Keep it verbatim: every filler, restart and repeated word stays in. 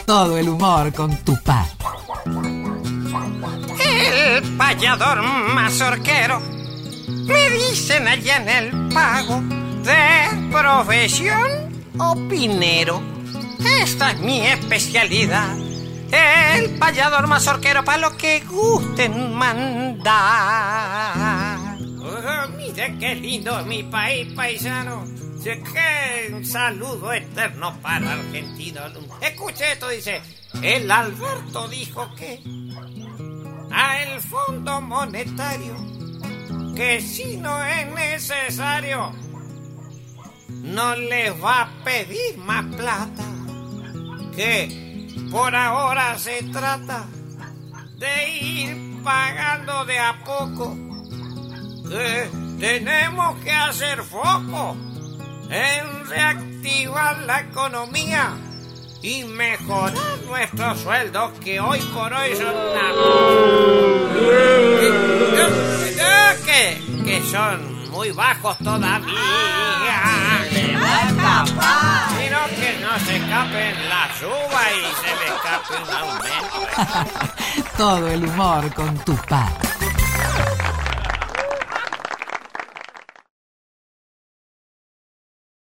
Todo el humor con Tupá. El payador mazorquero, me dicen allá en el pago, de profesión opinero. Esta es mi especialidad, el payador mazorquero, para lo que gusten mandar. Oh, mire qué lindo es mi país, paisano. Qué saludo eterno para argentino. Escuche esto, dice: el Alberto dijo que a el Fondo Monetario, que si no es necesario, no les va a pedir más plata, que por ahora se trata de ir pagando de a poco, que tenemos que hacer foco en reactivar la economía y mejorar nuestros sueldos, que hoy por hoy son una... que, que son muy bajos todavía. ¡Se va a escapar! Sino que no se escapen las uvas y se le escape un aumento. Todo el humor con Tupá.